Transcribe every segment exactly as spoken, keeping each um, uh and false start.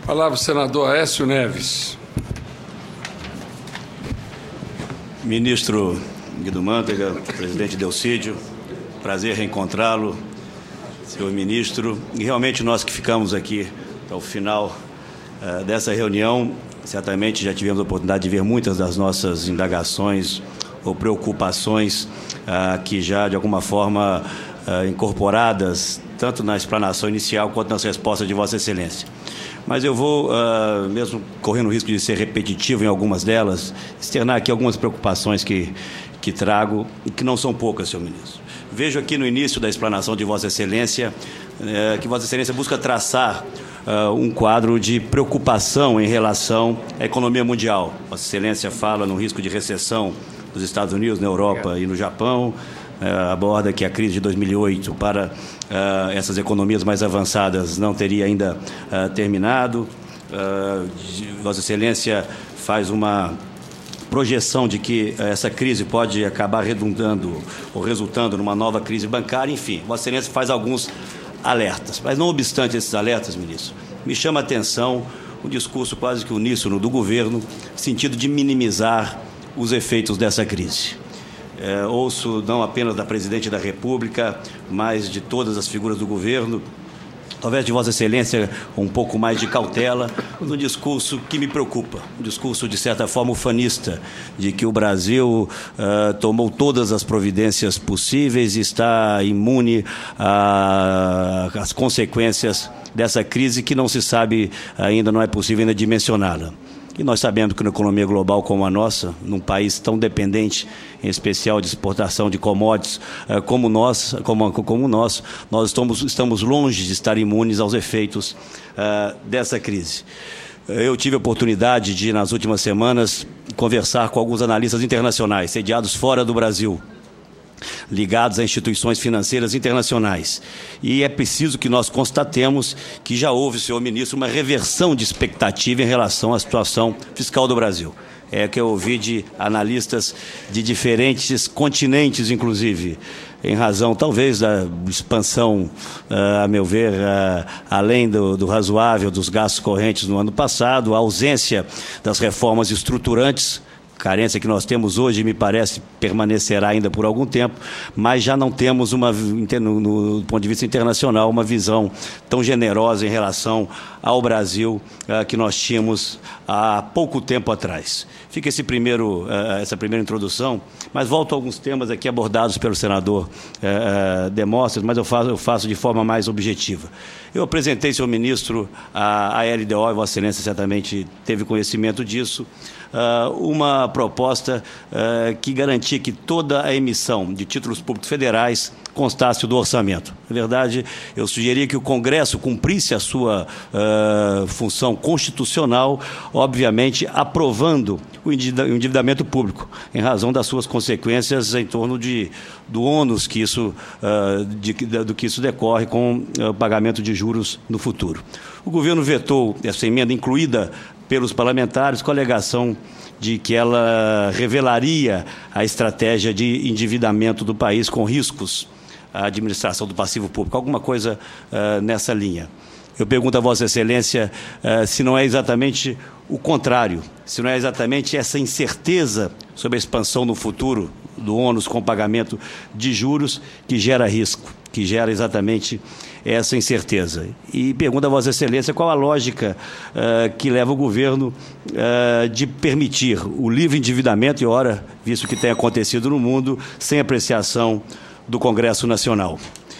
Palavra o senador Aécio Neves. Ministro Guido Mantega, presidente Delcídio, prazer reencontrá-lo, senhor ministro. E realmente nós que ficamos aqui ao final uh, dessa reunião, certamente já tivemos a oportunidade de ver muitas das nossas indagações ou preocupações uh, que já, de alguma forma, uh, incorporadas tanto na explanação inicial quanto nas respostas de Vossa Excelência. Mas eu vou, uh, mesmo correndo o risco de ser repetitivo em algumas delas, externar aqui algumas preocupações que, que trago e que não são poucas, senhor ministro. Vejo aqui no início da explanação de Vossa Excelência uh, que Vossa Excelência busca traçar uh, um quadro de preocupação em relação à economia mundial. Vossa Excelência fala no risco de recessão nos Estados Unidos, na Europa e no Japão. Uh, aborda que a crise de dois mil e oito para uh, essas economias mais avançadas não teria ainda uh, terminado. Uh, Vossa Excelência faz uma projeção de que uh, essa crise pode acabar redundando ou resultando numa nova crise bancária. Enfim, Vossa Excelência faz alguns alertas. Mas, não obstante esses alertas, ministro, me chama a atenção um discurso quase que uníssono do governo, no sentido de minimizar os efeitos dessa crise. É, ouço não apenas da Presidente da República, mas de todas as figuras do governo, talvez de Vossa Excelência um pouco mais de cautela, um discurso que me preocupa, um discurso de certa forma ufanista, de que o Brasil uh, tomou todas as providências possíveis e está imune às consequências dessa crise que não se sabe ainda, não é possível ainda dimensioná-la. E nós sabemos que numa economia global como a nossa, num país tão dependente, em especial de exportação de commodities, como nós, como, como nós, nós estamos, estamos longe de estar imunes aos efeitos uh, dessa crise. Eu tive a oportunidade de, nas últimas semanas, conversar com alguns analistas internacionais, sediados fora do Brasil, ligados a instituições financeiras internacionais. E é preciso que nós constatemos que já houve, senhor ministro, uma reversão de expectativa em relação à situação fiscal do Brasil. É que eu ouvi de analistas de diferentes continentes, inclusive, em razão, talvez, da expansão, uh, a meu ver, uh, além do, do razoável dos gastos correntes no ano passado, a ausência das reformas estruturantes, carência que nós temos hoje, me parece, permanecerá ainda por algum tempo, mas já não temos, uma, no, no ponto de vista internacional, uma visão tão generosa em relação ao Brasil uh, que nós tínhamos há pouco tempo atrás. Fica esse primeiro, uh, essa primeira introdução, mas volto a alguns temas aqui abordados pelo senador uh, Demóstenes, mas eu faço, eu faço de forma mais objetiva. Eu apresentei, senhor ministro, a, a L D O, e Vossa Excelência certamente teve conhecimento disso, uh, uma proposta uh, que garantia que toda a emissão de títulos públicos federais constasse do orçamento. Na verdade, eu sugeria que o Congresso cumprisse a sua uh, função constitucional, obviamente aprovando o endividamento público, em razão das suas consequências em torno de, do ônus que isso, uh, de, do que isso decorre com o pagamento de juros no futuro. O governo vetou essa emenda, incluída pelos parlamentares, com a alegação de que ela revelaria a estratégia de endividamento do país com riscos à administração do passivo público, alguma coisa uh, nessa linha. Eu pergunto a Vossa Excelência uh, se não é exatamente o contrário, se não é exatamente essa incerteza sobre a expansão no futuro do ônus com pagamento de juros que gera risco, que gera exatamente essa incerteza. E pergunto a Vossa Excelência qual a lógica uh, que leva o governo uh, de permitir o livre endividamento, e ora, visto que tem acontecido no mundo, sem apreciação do Congresso Nacional.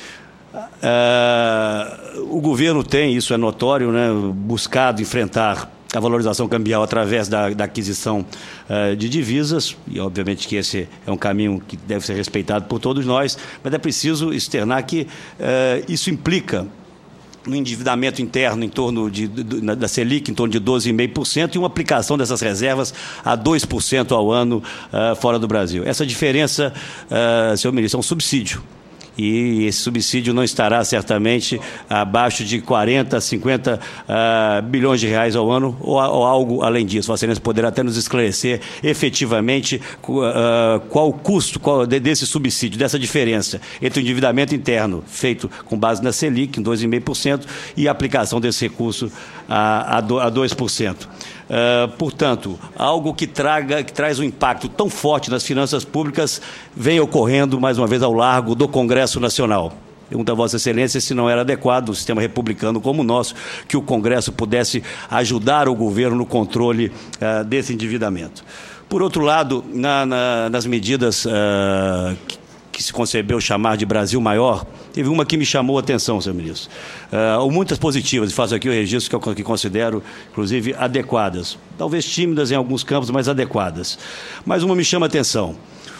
Uh, o governo tem, isso é notório, né, buscado enfrentar a valorização cambial através da, da aquisição uh, de divisas, e obviamente que esse é um caminho que deve ser respeitado por todos nós, mas é preciso externar que uh, isso implica no endividamento interno em torno de, de, da Selic, em torno de doze vírgula cinco por cento, e uma aplicação dessas reservas a dois por cento ao ano uh, fora do Brasil. Essa diferença, uh, senhor ministro, é um subsídio. e esse subsídio não estará certamente abaixo de quarenta, cinquenta uh, bilhões de reais ao ano ou, ou algo além disso. Vossa Excelência poderá até nos esclarecer efetivamente uh, qual o custo qual, desse subsídio, dessa diferença entre o endividamento interno feito com base na Selic, em dois vírgula cinco por cento, e a aplicação desse recurso a, a dois por cento. Uh, portanto, algo que, traga, que traz um impacto tão forte nas finanças públicas vem ocorrendo, mais uma vez, ao largo do Congresso Nacional. Pergunto a Vossa Excelência se não era adequado o sistema republicano como o nosso, que o Congresso pudesse ajudar o governo no controle uh, desse endividamento. Por outro lado, na, na, nas medidas uh, que, que se concebeu chamar de Brasil Maior, teve uma que me chamou a atenção, senhor ministro. Uh, muitas positivas, e faço aqui o registro que eu que considero, inclusive, adequadas. Talvez tímidas em alguns campos, mas adequadas. Mas uma me chama a atenção.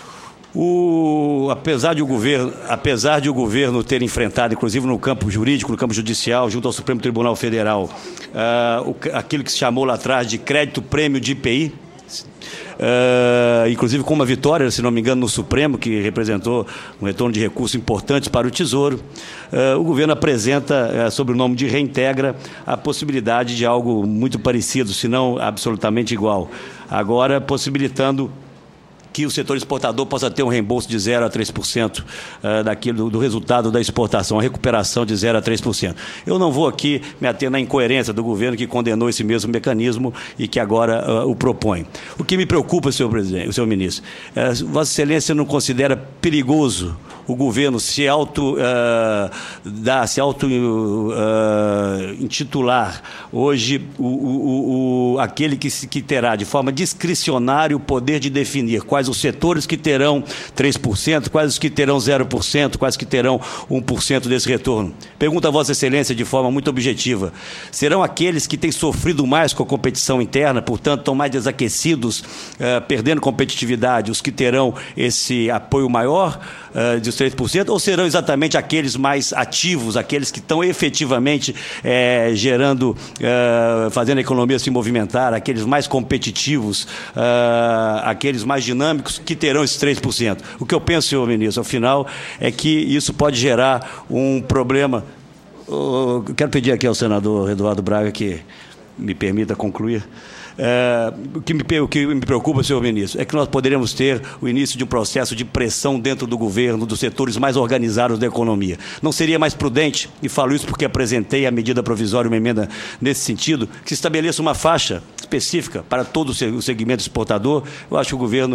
O, apesar, de o governo, apesar de o governo ter enfrentado, inclusive no campo jurídico, no campo judicial, junto ao Supremo Tribunal Federal, uh, o, aquilo que se chamou lá atrás de crédito prêmio de I P I, Uh, inclusive com uma vitória, se não me engano, no Supremo, que representou um retorno de recursos importantes para o Tesouro, uh, o governo apresenta, uh, sob o nome de Reintegra, a possibilidade de algo muito parecido, se não absolutamente igual. Agora, possibilitando que o setor exportador possa ter um reembolso de zero a três por cento uh, daquilo, do resultado da exportação, a recuperação de zero a três por cento. Eu não vou aqui me ater na incoerência do governo que condenou esse mesmo mecanismo e que agora uh, o propõe. O que me preocupa, senhor presidente, senhor ministro, uh, Vossa Excelência não considera perigoso o governo se auto, uh, dar, se auto uh, intitular hoje o, o, o, aquele que, se, que terá de forma discricionária o poder de definir quais os setores que terão três por cento, quais os que terão zero por cento, quais que terão um por cento desse retorno. Pergunto a Vossa Excelência de forma muito objetiva. Serão aqueles que têm sofrido mais com a competição interna, portanto, estão mais desaquecidos, uh, perdendo competitividade, os que terão esse apoio maior uh, dos três por cento, ou serão exatamente aqueles mais ativos, aqueles que estão efetivamente eh, gerando, uh, fazendo a economia se movimentar, aqueles mais competitivos, uh, aqueles mais dinâmicos que terão esses três por cento. O que eu penso, senhor ministro, ao final, é que isso pode gerar um problema. Eu quero pedir aqui ao senador Eduardo Braga que me permita concluir. É, o, que me, o que me preocupa, senhor ministro, é que nós poderemos ter o início de um processo de pressão dentro do governo, dos setores mais organizados da economia. Não seria mais prudente, e falo isso porque apresentei a medida provisória, uma emenda nesse sentido, que se estabeleça uma faixa específica para todo o segmento exportador? Eu acho que o governo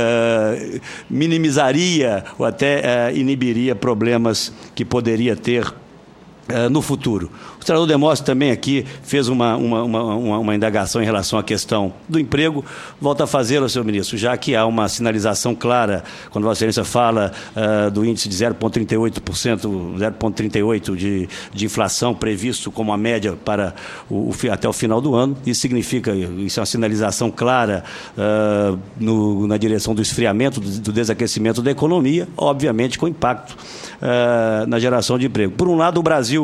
é, minimizaria ou até é, inibiria problemas que poderia ter Uh, no futuro. O senador Demóstenes também aqui fez uma, uma, uma, uma indagação em relação à questão do emprego. Volto a fazê-lo, senhor ministro, já que há uma sinalização clara, quando Vossa Excelência fala uh, do índice de zero vírgula trinta e oito por cento, zero vírgula trinta e oito por cento de, de inflação previsto como a média para o, o, até o final do ano. Isso significa, isso é uma sinalização clara uh, no, na direção do esfriamento, do, do desaquecimento da economia, obviamente com impacto uh, na geração de emprego. Por um lado, o Brasil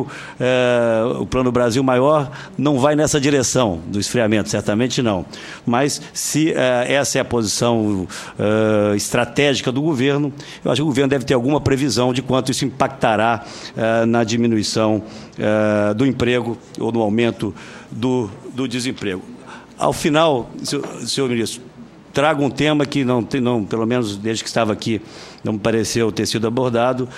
É, o Plano Brasil Maior não vai nessa direção do esfriamento, certamente não. Mas se é, essa é a posição é, estratégica do governo, eu acho que o governo deve ter alguma previsão de quanto isso impactará é, na diminuição é, do emprego ou no aumento do, do desemprego. Ao final, senhor, senhor ministro, trago um tema que, não, tem, não, pelo menos desde que estava aqui, não me pareceu ter sido abordado.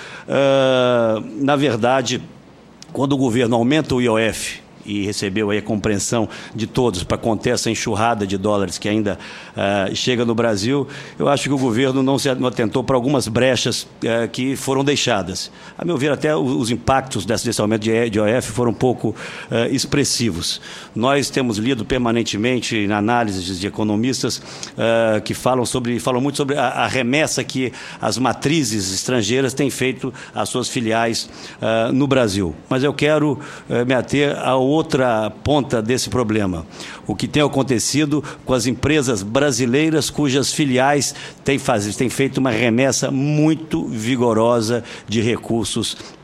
É, na verdade, quando o governo aumenta o I O F e recebeu aí a compreensão de todos para conter essa enxurrada de dólares que ainda uh, chega no Brasil, eu acho que o governo não se atentou para algumas brechas uh, que foram deixadas. A meu ver, até os impactos desse, desse aumento de, de I O F foram um pouco uh, expressivos. Nós temos lido permanentemente em análises de economistas uh, que falam, sobre, falam muito sobre a, a remessa que as matrizes estrangeiras têm feito às suas filiais uh, no Brasil. Mas eu quero uh, me ater ao outra ponta desse problema, o que tem acontecido com as empresas brasileiras cujas filiais têm, faz, têm feito uma remessa muito vigorosa de recursos para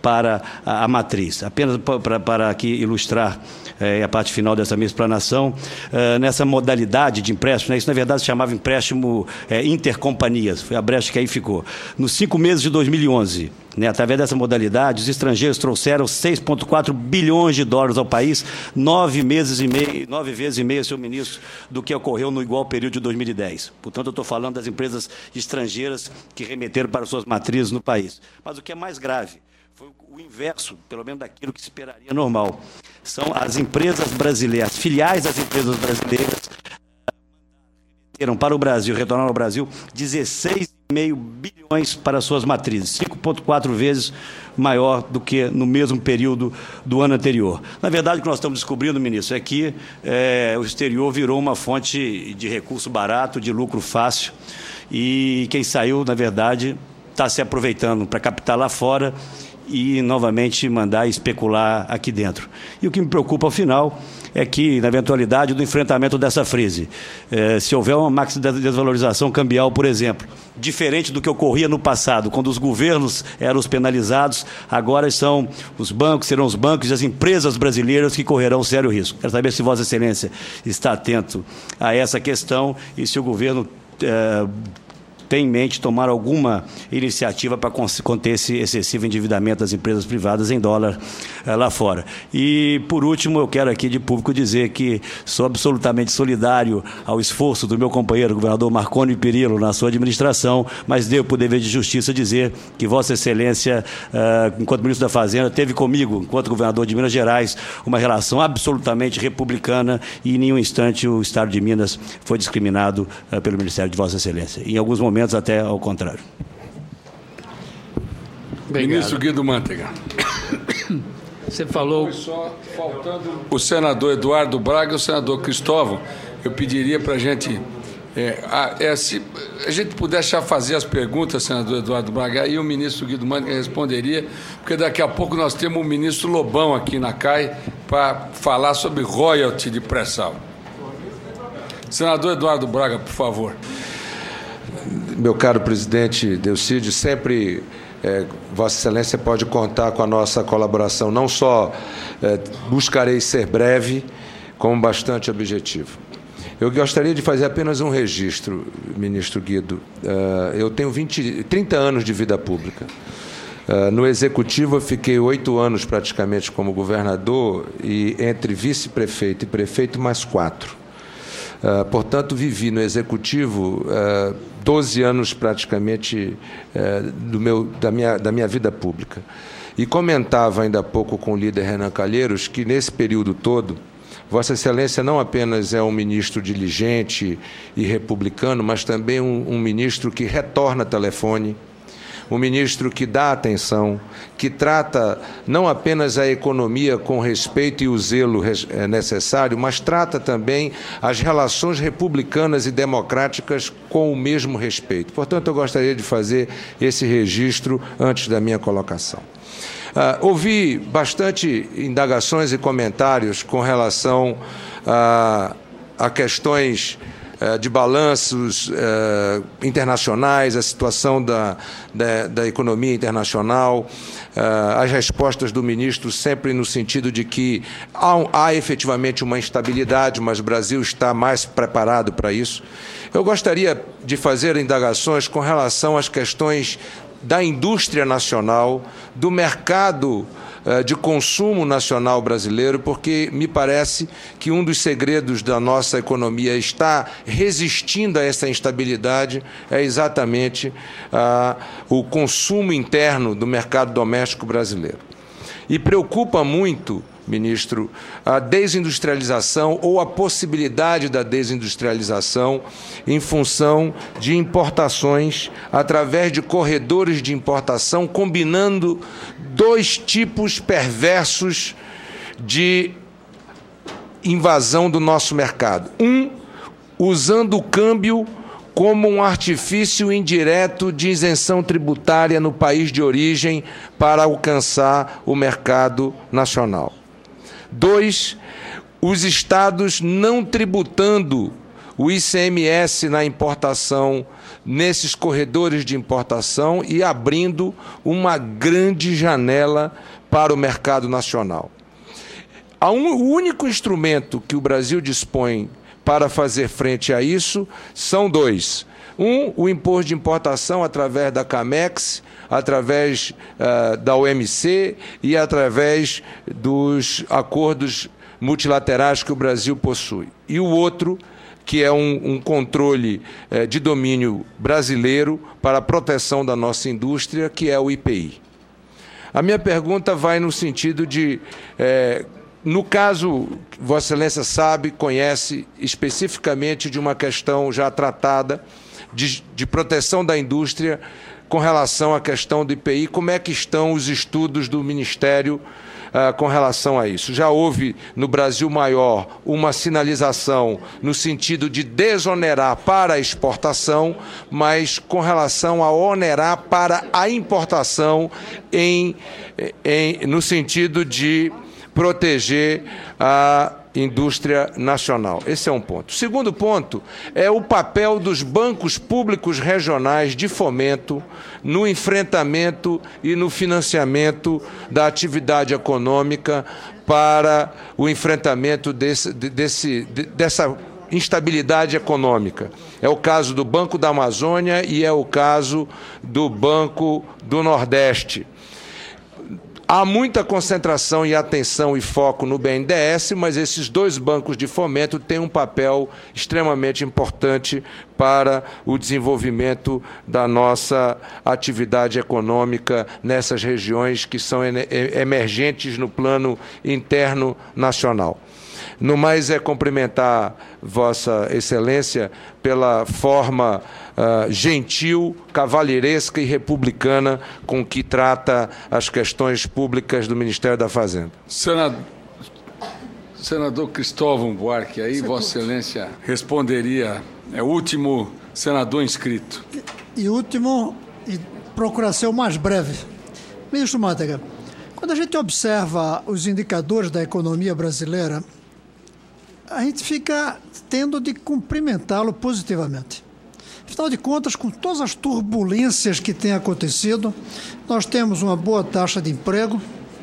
para a, a matriz. Apenas para, para aqui ilustrar é, a parte final dessa minha explanação, é, nessa modalidade de empréstimo, né, isso na verdade se chamava empréstimo é, intercompanhias, foi a brecha que aí ficou. Nos cinco meses de dois mil e onze, né, através dessa modalidade, os estrangeiros trouxeram seis vírgula quatro bilhões de dólares ao país, nove meses e meio, nove vezes e meio, senhor ministro, do que ocorreu no igual período de dois mil e dez. Portanto, eu estou falando das empresas estrangeiras que remeteram para suas matrizes no país. Mas o que é mais grave foi o inverso, pelo menos daquilo que se esperaria normal. São as empresas brasileiras, filiais das empresas brasileiras, remeteram para o Brasil, retornaram ao Brasil, dezesseis vírgula cinco bilhões para suas matrizes, cinco vírgula quatro vezes maior do que no mesmo período do ano anterior. Na verdade, o que nós estamos descobrindo, ministro, é que é, o exterior virou uma fonte de recurso barato, de lucro fácil, e quem saiu, na verdade, está se aproveitando para captar lá fora e, novamente, mandar especular aqui dentro. E o que me preocupa, ao final, é que, na eventualidade do enfrentamento dessa crise, eh, se houver uma máxima desvalorização cambial, por exemplo, diferente do que ocorria no passado, quando os governos eram os penalizados, agora são os bancos, serão os bancos e as empresas brasileiras que correrão sério risco. Quero saber se Vossa Excelência está atento a essa questão e se o governo eh, tem em mente tomar alguma iniciativa para conter esse excessivo endividamento das empresas privadas em dólar eh, lá fora. E, por último, eu quero aqui de público dizer que sou absolutamente solidário ao esforço do meu companheiro, o governador Marconi Perillo, na sua administração, mas devo, por dever de justiça, dizer que Vossa Excelência, eh, enquanto ministro da Fazenda, teve comigo, enquanto governador de Minas Gerais, uma relação absolutamente republicana e, em nenhum instante, o Estado de Minas foi discriminado eh, pelo Ministério de Vossa Excelência. Em alguns momentos, até ao contrário. Obrigado. Ministro Guido Mantega. Você falou... Só faltando o senador Eduardo Braga e o senador Cristóvão, eu pediria para a gente... É, a, é, se a gente pudesse já fazer as perguntas, senador Eduardo Braga, aí o ministro Guido Mantega responderia, porque daqui a pouco nós temos o ministro Lobão aqui na C A I para falar sobre royalty de pré-sal. Senador Eduardo Braga, por favor. Meu caro presidente Delcídio, sempre é, Vossa Excelência pode contar com a nossa colaboração. Não só é, buscarei ser breve, como bastante objetivo. Eu gostaria de fazer apenas um registro, ministro Guido. Uh, eu tenho vinte, trinta anos de vida pública. Uh, no Executivo, eu fiquei oito anos praticamente como governador e entre vice-prefeito e prefeito, mais quatro. Uh, portanto, vivi no Executivo uh, doze anos praticamente uh, do meu, da, minha, da minha vida pública. E comentava ainda há pouco com o líder Renan Calheiros que, nesse período todo, Vossa Excelência não apenas é um ministro diligente e republicano, mas também um, um ministro que retorna telefone, um ministro que dá atenção, que trata não apenas a economia com respeito e o zelo necessário, mas trata também as relações republicanas e democráticas com o mesmo respeito. Portanto, eu gostaria de fazer esse registro antes da minha colocação. Uh, ouvi bastante indagações e comentários com relação uh, a questões de balanços eh, internacionais, a situação da, da, da economia internacional, eh, as respostas do ministro sempre no sentido de que há, há efetivamente uma instabilidade, mas o Brasil está mais preparado para isso. Eu gostaria de fazer indagações com relação às questões da indústria nacional, do mercado de consumo nacional brasileiro, porque me parece que um dos segredos da nossa economia está resistindo a essa instabilidade é exatamente ah, o consumo interno do mercado doméstico brasileiro. E preocupa muito, ministro, a desindustrialização ou a possibilidade da desindustrialização em função de importações através de corredores de importação, combinando dois tipos perversos de invasão do nosso mercado. Um, usando o câmbio como um artifício indireto de isenção tributária no país de origem para alcançar o mercado nacional. Dois, os estados não tributando o I C M S na importação, nesses corredores de importação e abrindo uma grande janela para o mercado nacional. Um, o único instrumento que o Brasil dispõe para fazer frente a isso são dois. Um, o imposto de importação através da CAMEX, através uh, da O M C e através dos acordos multilaterais que o Brasil possui. E o outro, que é um, um controle uh, de domínio brasileiro para a proteção da nossa indústria, que é o I P I. A minha pergunta vai no sentido de... Uh, No caso, Vossa Excelência sabe, conhece especificamente de uma questão já tratada de, de proteção da indústria com relação à questão do I P I, como é que estão os estudos do Ministério ah, com relação a isso? Já houve no Brasil Maior uma sinalização no sentido de desonerar para a exportação, mas com relação a onerar para a importação em, em, no sentido de proteger a indústria nacional. Esse é um ponto. O segundo ponto é o papel dos bancos públicos regionais de fomento no enfrentamento e no financiamento da atividade econômica para o enfrentamento desse, desse, dessa instabilidade econômica. É o caso do Banco da Amazônia e é o caso do Banco do Nordeste. Há muita concentração e atenção e foco no B N D E S, mas esses dois bancos de fomento têm um papel extremamente importante para o desenvolvimento da nossa atividade econômica nessas regiões que são emergentes no plano interno nacional. No mais, é cumprimentar Vossa Excelência pela forma uh, gentil, cavalheiresca e republicana com que trata as questões públicas do Ministério da Fazenda. Senador, senador Cristóvão Buarque, aí Vossa Excelência responderia, é o último senador inscrito. E, e último, e procurar ser o mais breve. Ministro Mantega, quando a gente observa os indicadores da economia brasileira, a gente fica tendo de cumprimentá-lo positivamente. Afinal de contas, com todas as turbulências que têm acontecido, nós temos uma boa taxa de emprego,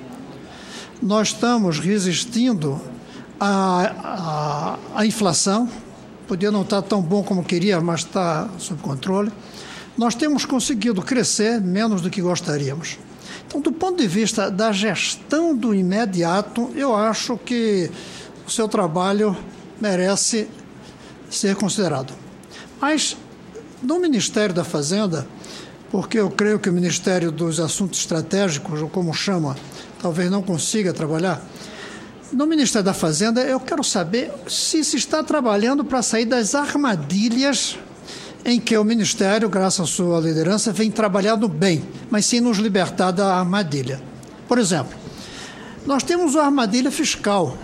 nós estamos resistindo à, à, à inflação, podia não estar tão bom como queria, mas está sob controle. Nós temos conseguido crescer menos do que gostaríamos. Então, do ponto de vista da gestão do imediato, eu acho que o seu trabalho merece ser considerado. Mas, no Ministério da Fazenda, porque eu creio que o Ministério dos Assuntos Estratégicos, ou como chama, talvez não consiga trabalhar, no Ministério da Fazenda eu quero saber se se está trabalhando para sair das armadilhas em que o Ministério, graças à sua liderança, vem trabalhando bem, mas sem nos libertar da armadilha. Por exemplo, nós temos uma armadilha fiscal.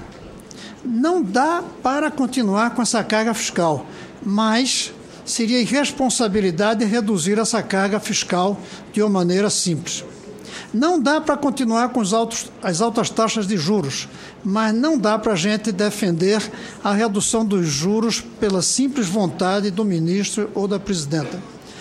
Não dá para continuar com essa carga fiscal, mas seria irresponsabilidade reduzir essa carga fiscal de uma maneira simples. Não dá para continuar com os altos, as altas taxas de juros, mas não dá para a gente defender a redução dos juros pela simples vontade do ministro ou da presidenta.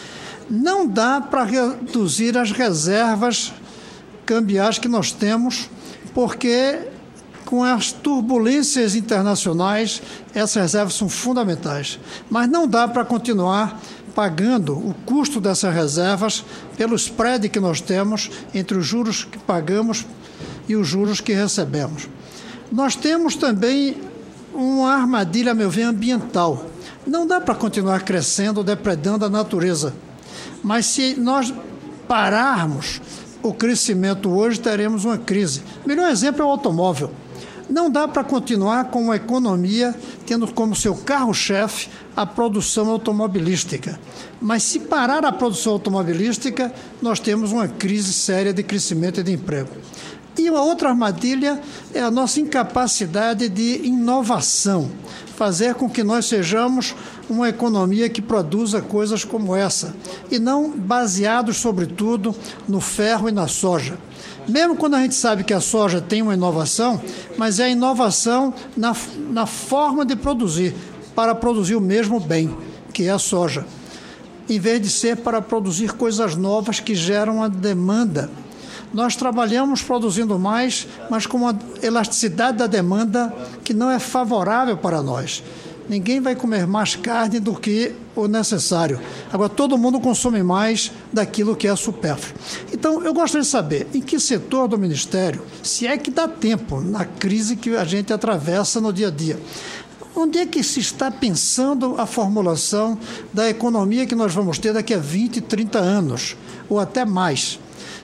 Não dá para reduzir as reservas cambiais que nós temos, porque com as turbulências internacionais, essas reservas são fundamentais. Mas não dá para continuar pagando o custo dessas reservas pelo spread que nós temos entre os juros que pagamos e os juros que recebemos. Nós temos também uma armadilha, a meu ver, ambiental. Não dá para continuar crescendo, depredando a natureza. Mas se nós pararmos o crescimento hoje, teremos uma crise. O melhor exemplo é o automóvel. Não dá para continuar com uma economia tendo como seu carro-chefe a produção automobilística. Mas se parar a produção automobilística, nós temos uma crise séria de crescimento e de emprego. E uma outra armadilha é a nossa incapacidade de inovação, fazer com que nós sejamos uma economia que produza coisas como essa, e não baseados, sobretudo, no ferro e na soja. Mesmo quando a gente sabe que a soja tem uma inovação, mas é a inovação na, na forma de produzir. para produzir o mesmo bem, que é a soja, em vez de ser para produzir coisas novas que geram a demanda. Nós trabalhamos produzindo mais, mas com uma elasticidade da demanda que não é favorável para nós. Ninguém vai comer mais carne do que o necessário. Agora, todo mundo consome mais daquilo que é supérfluo. Então, eu gostaria de saber em que setor do Ministério, se é que dá tempo, na crise que a gente atravessa no dia a dia, onde é que se está pensando a formulação da economia que nós vamos ter daqui a vinte, trinta anos, ou até mais?